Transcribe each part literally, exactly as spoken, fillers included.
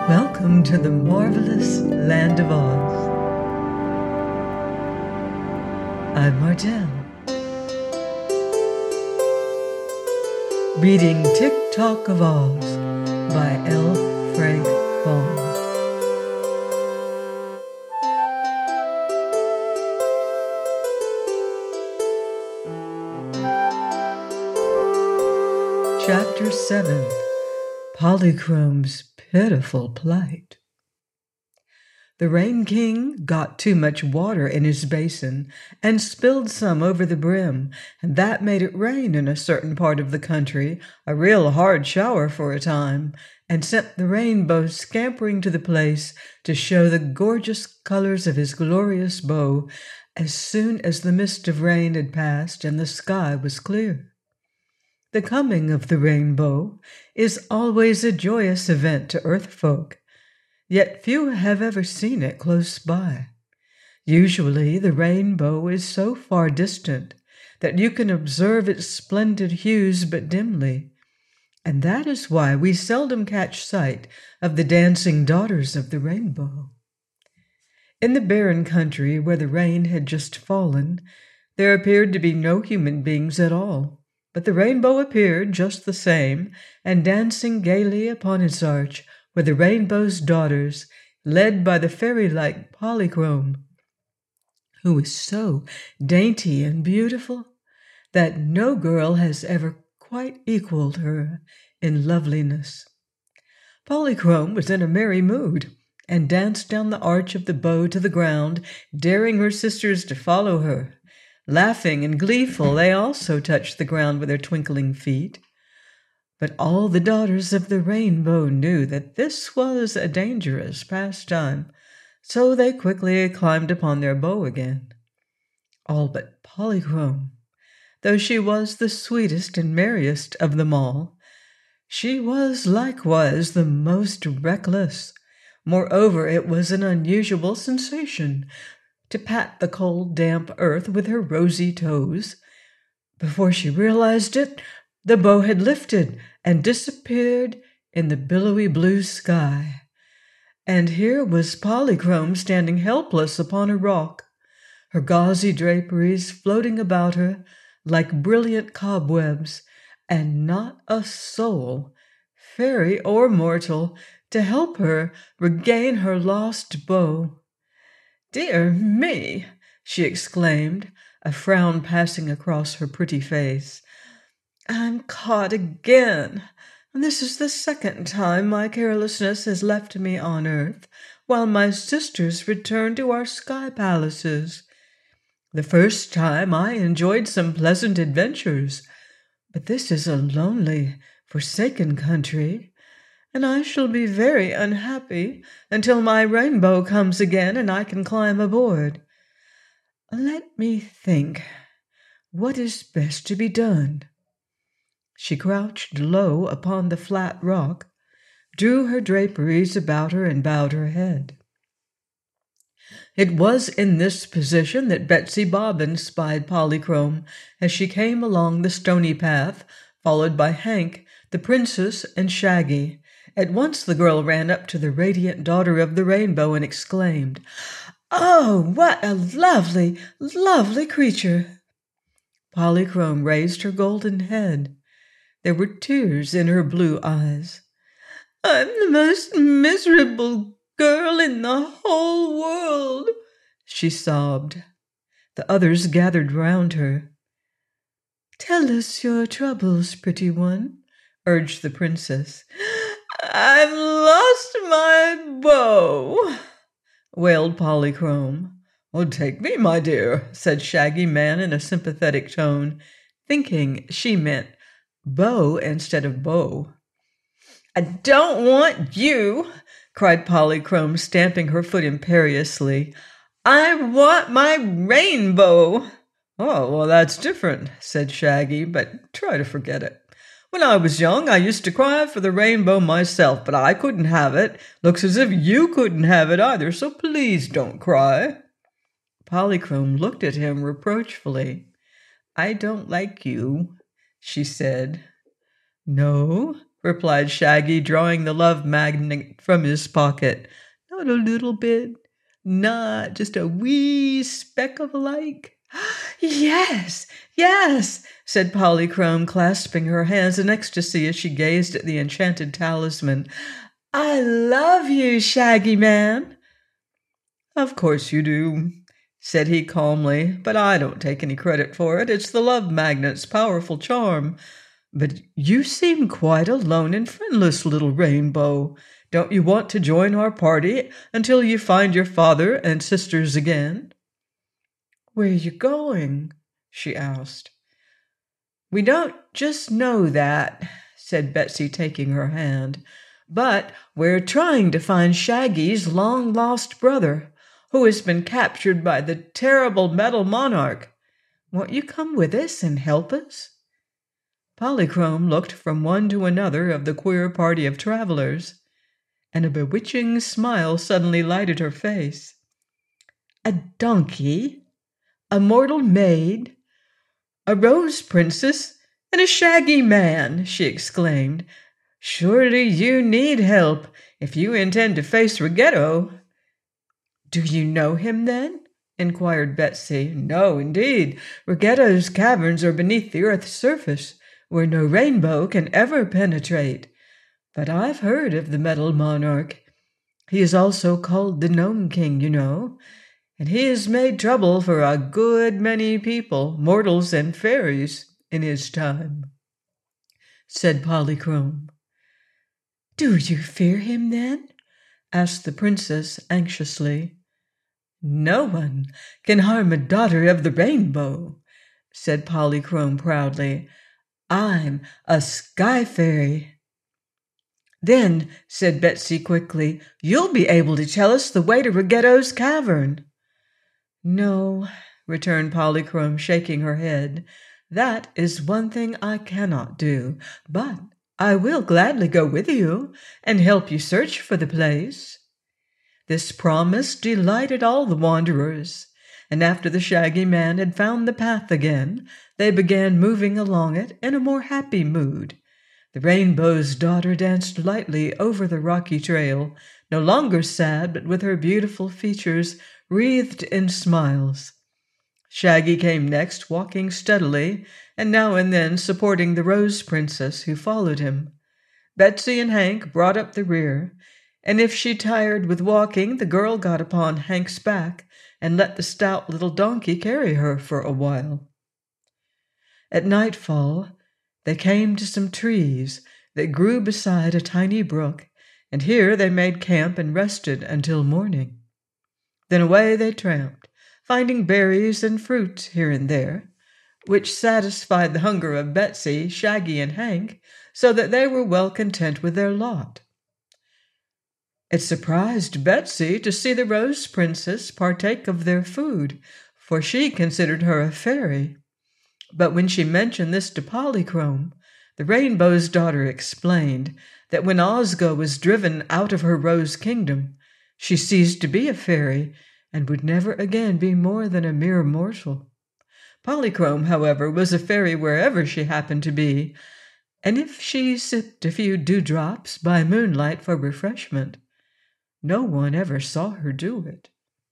Welcome to the marvelous land of Oz. I'm Martell, reading Tick-Tock of Oz by L. Frank Baum. Chapter seven, Polychrome's Pitiful Plight. The Rain King got too much water in his basin and spilled some over the brim, and that made it rain in a certain part of the country, a real hard shower for a time, and sent the rainbow scampering to the place to show the gorgeous colors of his glorious bow as soon as the mist of rain had passed and the sky was clear. The coming of the rainbow is always a joyous event to earth folk, yet few have ever seen it close by. Usually the rainbow is so far distant that you can observe its splendid hues but dimly, and that is why we seldom catch sight of the dancing daughters of the rainbow. In the barren country where the rain had just fallen, there appeared to be no human beings at all. But the rainbow appeared just the same, and dancing gaily upon its arch were the rainbow's daughters, led by the fairy-like Polychrome, who is so dainty and beautiful that no girl has ever quite equaled her in loveliness. Polychrome was in a merry mood, and danced down the arch of the bow to the ground, daring her sisters to follow her. Laughing and gleeful, they also touched the ground with their twinkling feet. But all the daughters of the rainbow knew that this was a dangerous pastime, so they quickly climbed upon their bow again. All but Polychrome, though she was the sweetest and merriest of them all, she was likewise the most reckless. Moreover, it was an unusual sensation to pat the cold, damp earth with her rosy toes. Before she realized it, the bow had lifted and disappeared in the billowy blue sky. And here was Polychrome standing helpless upon a rock, her gauzy draperies floating about her like brilliant cobwebs, and not a soul, fairy or mortal, to help her regain her lost bow. "Dear me," she exclaimed, a frown passing across her pretty face. "I'm caught again. This is the second time my carelessness has left me on earth, while my sisters return to our sky palaces. The first time I enjoyed some pleasant adventures, but this is a lonely, forsaken country, and I shall be very unhappy until my rainbow comes again and I can climb aboard. Let me think. What is best to be done?" She crouched low upon the flat rock, drew her draperies about her, and bowed her head. It was in this position that Betsy Bobbin spied Polychrome as she came along the stony path, followed by Hank, the princess, and Shaggy. At once the girl ran up to the radiant daughter of the rainbow and exclaimed, "Oh, what a lovely, lovely creature!" Polychrome raised her golden head. There were tears in her blue eyes. "I'm the most miserable girl in the whole world," she sobbed. The others gathered round her. "Tell us your troubles, pretty one," urged the princess. "I've lost my bow," wailed Polychrome. "Oh, take me, my dear," said Shaggy Man in a sympathetic tone, thinking she meant bow instead of bow. "I don't want you," cried Polychrome, stamping her foot imperiously. "I want my rainbow." "Oh, well, that's different," said Shaggy, "but try to forget it. When I was young, I used to cry for the rainbow myself, but I couldn't have it. Looks as if you couldn't have it either, so please don't cry." Polychrome looked at him reproachfully. "I don't like you," she said. "No? replied Shaggy, drawing the love magnet from his pocket. Not a little bit, not just a wee speck of light. Yes, yes, said Polychrome, clasping her hands in ecstasy as she gazed at the enchanted talisman. I love you, Shaggy Man. Of course you do, said he calmly, but I don't take any credit for it. It's the love magnet's powerful charm. But you seem quite alone and friendless, little Rainbow. Don't you want to join our party until you find your father and sisters again? Where are you going? She asked. We don't just know that, said Betsy, taking her hand, but we're trying to find Shaggy's long-lost brother, who has been captured by the terrible Metal Monarch. Won't you come with us and help us? Polychrome looked from one to another of the queer party of travelers, and a bewitching smile suddenly lighted her face. A donkey? A mortal maid? A rose princess? And a shaggy man? She exclaimed. Surely you need help if you intend to face Ruggedo. Do you know him, then? Inquired Betsy. No, indeed. Ruggedo's caverns are beneath the earth's surface, where no rainbow can ever penetrate. But I've heard of the Metal Monarch. He is also called the Gnome King, you know, and he has made trouble for a good many people, mortals and fairies, in his time, said Polychrome. Do you fear him, then? Asked the princess anxiously. No one can harm a daughter of the rainbow, said Polychrome proudly. I'm a sky fairy. Then, said Betsy quickly, you'll be able to tell us the way to Ruggedo's cavern. No, returned Polychrome, shaking her head. That is one thing I cannot do, but I will gladly go with you and help you search for the place. This promise delighted all the wanderers, and after the Shaggy Man had found the path again, they began moving along it in a more happy mood. The Rainbow's daughter danced lightly over the rocky trail, no longer sad, but with her beautiful features wreathed in smiles. Shaggy came next, walking steadily, and now and then supporting the Rose Princess, who followed him. Betsy and Hank brought up the rear, and if she tired with walking, the girl got upon Hank's back and let the stout little donkey carry her for a while. At nightfall, they came to some trees that grew beside a tiny brook, and here they made camp and rested until morning. Then away they tramped, finding berries and fruit here and there, which satisfied the hunger of Betsy, Shaggy, and Hank, so that they were well content with their lot. It surprised Betsy to see the Rose Princess partake of their food, for she considered her a fairy. But when she mentioned this to Polychrome, the Rainbow's daughter explained that when Ozga was driven out of her Rose Kingdom, she ceased to be a fairy and would never again be more than a mere mortal. Polychrome, however, was a fairy wherever she happened to be, and if she sipped a few dewdrops by moonlight for refreshment, no one ever saw her do it.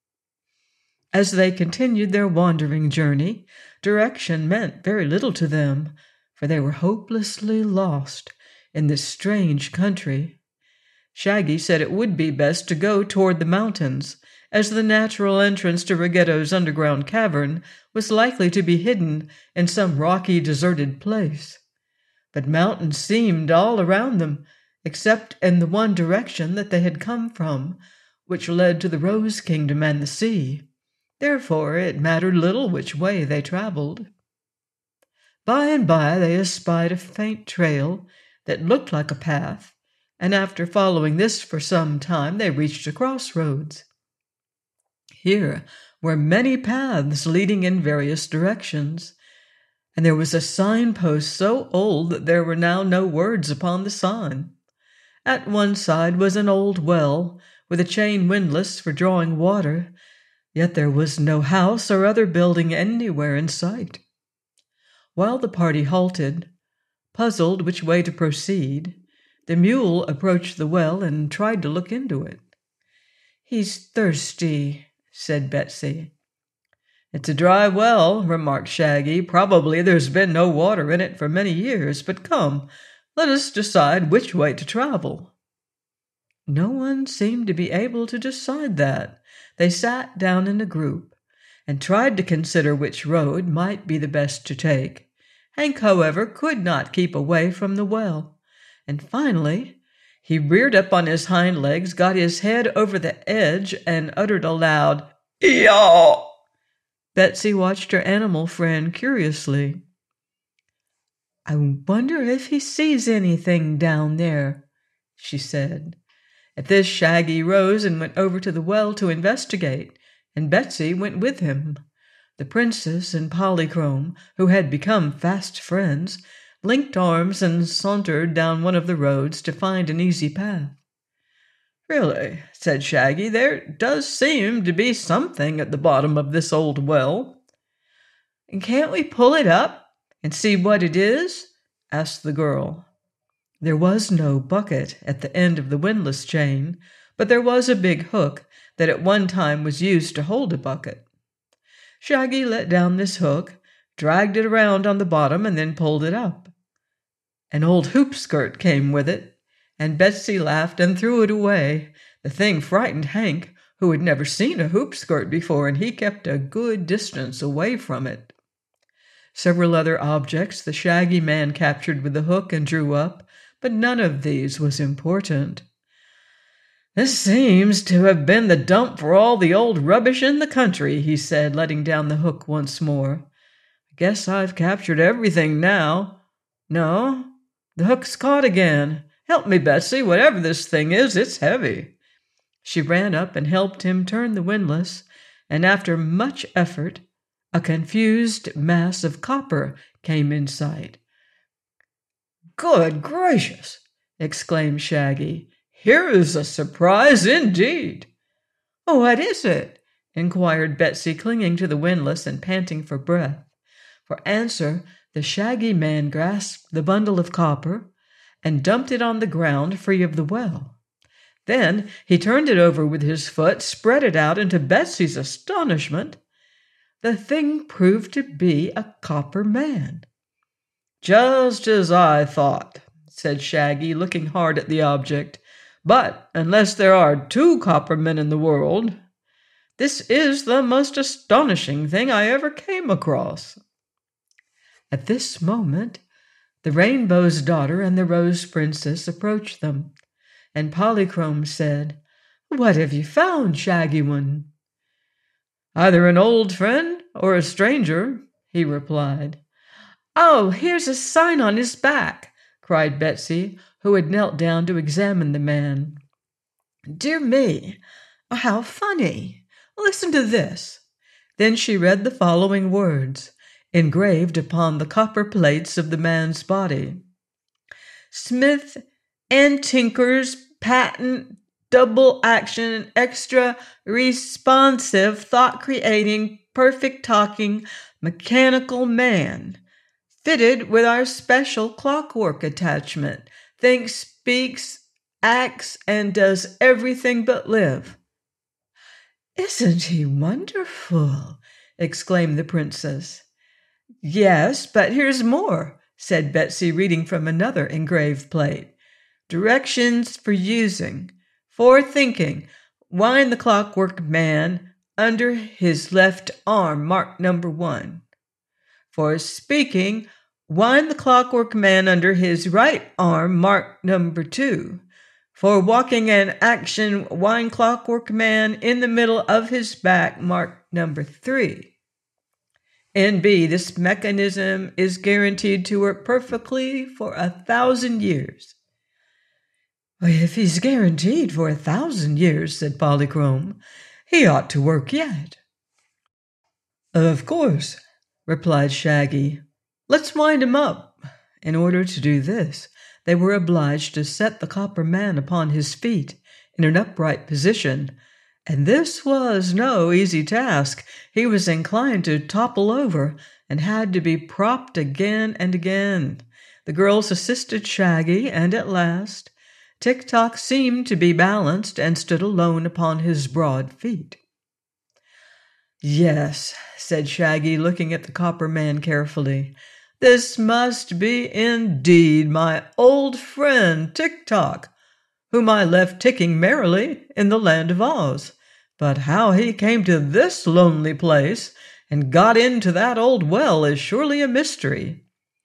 As they continued their wandering journey, direction meant very little to them, for they were hopelessly lost in this strange country. Shaggy said it would be best to go toward the mountains, as the natural entrance to Ruggedo's underground cavern was likely to be hidden in some rocky, deserted place. But mountains seemed all around them, except in the one direction that they had come from, which led to the Rose Kingdom and the sea. Therefore it mattered little which way they traveled. By and by they espied a faint trail that looked like a path, and after following this for some time they reached a crossroads. Here were many paths leading in various directions, and there was a signpost so old that there were now no words upon the sign. At one side was an old well, with a chain windlass for drawing water, yet there was no house or other building anywhere in sight. While the party halted, puzzled which way to proceed, The mule approached the well and tried to look into it. "He's thirsty," said Betsy. "It's a dry well," remarked Shaggy. "Probably there's been no water in it for many years. But come, let us decide which way to travel." No one seemed to be able to decide that. They sat down in a group and tried to consider which road might be the best to take. Hank, however, could not keep away from the well, and finally he reared up on his hind legs, got his head over the edge, and uttered a loud "Yaw!" Betsy watched her animal friend curiously. "I wonder if he sees anything down there," she said. At this, Shaggy rose and went over to the well to investigate, and Betsy went with him. The princess and Polychrome, who had become fast friends, linked arms and sauntered down one of the roads to find an easy path. "Really," said Shaggy, "there does seem to be something at the bottom of this old well." "And can't we pull it up and see what it is?" asked the girl. There was no bucket at the end of the windlass chain, but there was a big hook that at one time was used to hold a bucket. Shaggy let down this hook, dragged it around on the bottom, and then pulled it up. An old hoop skirt came with it, and Betsy laughed and threw it away. The thing frightened Hank, who had never seen a hoop skirt before, and he kept a good distance away from it. Several other objects the Shaggy Man captured with the hook and drew up, but none of these was important. "This seems to have been the dump for all the old rubbish in the country," he said, letting down the hook once more. "I guess I've captured everything now. No, the hook's caught again. Help me, Betsy. Whatever this thing is, it's heavy." She ran up and helped him turn the windlass, and after much effort, a confused mass of copper came in sight. "Good gracious!" exclaimed Shaggy. "Here is a surprise indeed." "What is it?" inquired Betsy, clinging to the windlass and panting for breath. For answer, the Shaggy Man grasped the bundle of copper and dumped it on the ground free of the well. Then he turned it over with his foot, spread it out, and to Betsy's astonishment, the thing proved to be a copper man. "Just as I thought," said Shaggy, looking hard at the object. "But unless there are two copper men in the world, this is the most astonishing thing I ever came across." At this moment, the Rainbow's Daughter and the Rose Princess approached them, and Polychrome said, "What have you found, Shaggy One?" "Either an old friend or a stranger," he replied. "Oh, here's a sign on his back," cried Betsy, who had knelt down to examine the man. "Dear me, how funny! Listen to this." Then she read the following words, engraved upon the copper plates of the man's body. "Smith and Tinker's patent double action extra responsive thought creating perfect talking mechanical man. Fitted with our special clockwork attachment. Thinks, speaks, acts, and does everything but live." "Isn't he wonderful?" exclaimed the princess. "Yes, but here's more," said Betsy, reading from another engraved plate. "Directions for using. For thinking, wind the clockwork man under his left arm, marked number one. For speaking, wind the clockwork man under his right arm, marked number two. For walking and action, wind clockwork man in the middle of his back, marked number three. N B. This mechanism is guaranteed to work perfectly for a thousand years." "If he's guaranteed for a thousand years," said Polychrome, "he ought to work yet." "Of course," replied Shaggy. "Let's wind him up." In order to do this, they were obliged to set the copper man upon his feet in an upright position, and this was no easy task. He was inclined to topple over and had to be propped again and again. The girls assisted Shaggy, and at last Tik-Tok seemed to be balanced and stood alone upon his broad feet. "Yes," said Shaggy, looking at the Copper Man carefully. "This must be indeed my old friend Tik-Tok, whom I left ticking merrily in the land of Oz. But how he came to this lonely place and got into that old well is surely a mystery."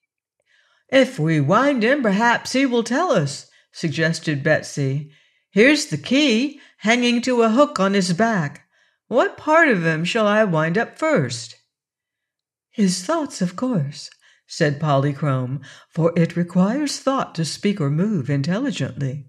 "If we wind him, perhaps he will tell us," suggested Betsy. "Here's the key hanging to a hook on his back. What part of him shall I wind up first?" "His thoughts, of course," said Polychrome, "for it requires thought to speak or move intelligently."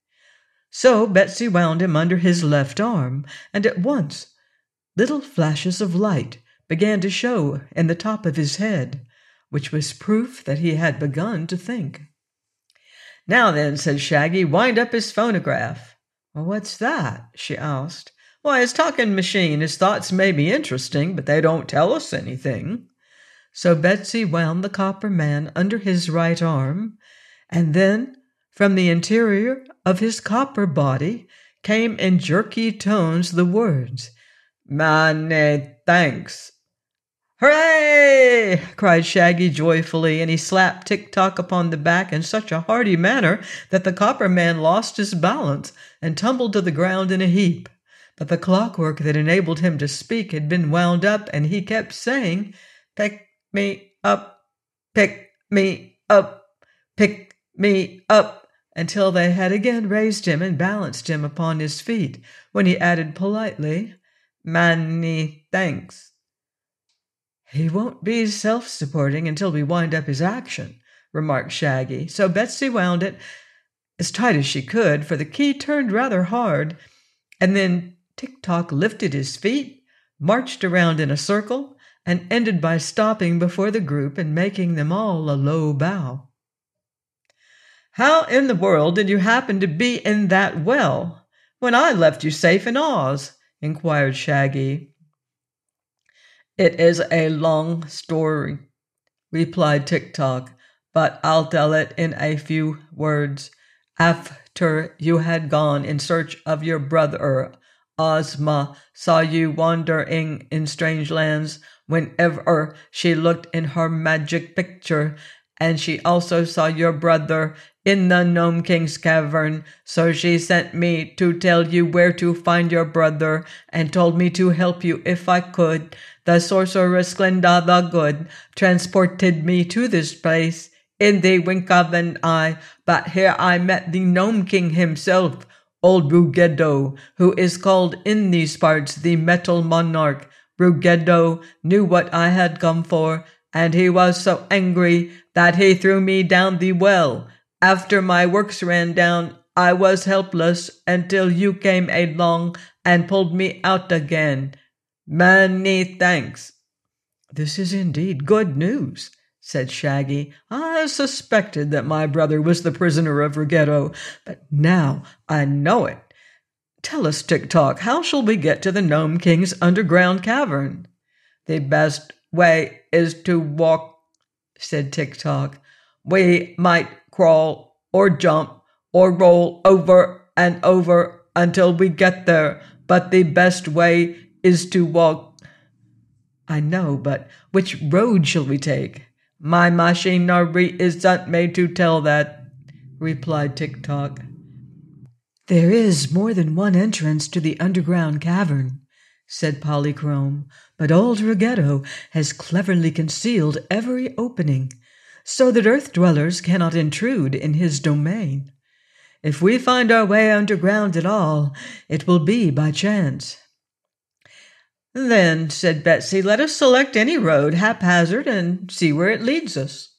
So Betsy wound him under his left arm, and at once little flashes of light began to show in the top of his head, which was proof that he had begun to think. "Now then," said Shaggy, "wind up his phonograph." "What's that?" she asked. "Why, his talking machine. His thoughts may be interesting, but they don't tell us anything." So Betsy wound the Copper Man under his right arm, and then from the interior of his copper body came in jerky tones the words, "Many thanks." "Hooray!" cried Shaggy joyfully, and he slapped Tik-Tok upon the back in such a hearty manner that the Copper Man lost his balance and tumbled to the ground in a heap. But the clockwork that enabled him to speak had been wound up, and he kept saying, "Pick me up, pick me up, pick me up," until they had again raised him and balanced him upon his feet, when he added politely, "Many thanks." "He won't be self-supporting until we wind up his action," remarked Shaggy. So Betsy wound it as tight as she could, for the key turned rather hard, and then Tik-Tok lifted his feet, marched around in a circle, and ended by stopping before the group and making them all a low bow. "How in the world did you happen to be in that well when I left you safe in Oz?" inquired Shaggy. "It is a long story," replied Tik-Tok, "but I'll tell it in a few words. After you had gone in search of your brother, Ozma saw you wandering in strange lands whenever she looked in her magic picture, and she also saw your brother in the Gnome King's cavern, so she sent me to tell you where to find your brother and told me to help you if I could. The sorceress Glinda the Good transported me to this place in the wink of an eye, but here I met the Gnome King himself, old Ruggedo, who is called in these parts the Metal Monarch. Ruggedo knew what I had come for, and he was so angry that he threw me down the well. After my works ran down, I was helpless until you came along and pulled me out again. Many thanks." "This is indeed good news," said Shaggy. "I suspected that my brother was the prisoner of Ruggedo, but now I know it. Tell us, Tik-Tok, how shall we get to the Gnome King's underground cavern?" "The best way is to walk," said Tik-Tok. "We might crawl or jump or roll over and over until we get there, but the best way is to walk." "I know, but which road shall we take?" "My machinery isn't made to tell that," replied Tik-Tok. "There is more than one entrance to the underground cavern," said Polychrome, "but old Ruggedo has cleverly concealed every opening, so that earth dwellers cannot intrude in his domain. If we find our way underground at all, it will be by chance." "Then," said Betsy, "let us select any road haphazard and see where it leads us."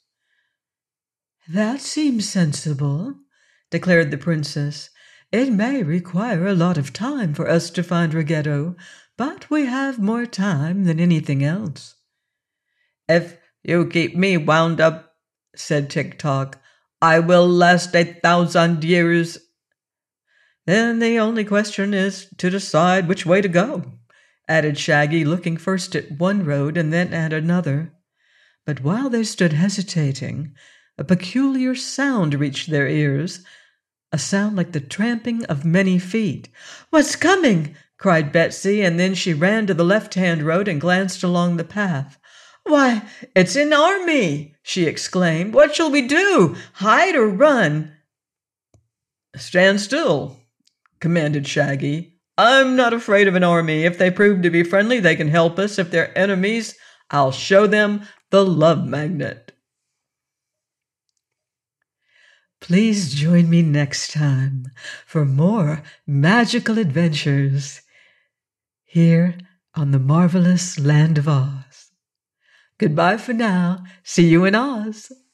"That seems sensible," declared the princess. "It may require a lot of time for us to find Ruggedo, but we have more time than anything else." "If you keep me wound up," said Tik-Tok, "I will last a thousand years." "Then the only question is to decide which way to go," added Shaggy, looking first at one road and then at another. But while they stood hesitating, a peculiar sound reached their ears, a sound like the tramping of many feet. "What's coming?" cried Betsy, and then she ran to the left-hand road and glanced along the path. "Why, it's an army!" she exclaimed. "What shall we do? Hide or run?" "Stand still," commanded Shaggy. "I'm not afraid of an army. If they prove to be friendly, they can help us. If they're enemies, I'll show them the love magnet." Please join me next time for more magical adventures here on the marvelous land of Oz. Goodbye for now. See you in Oz.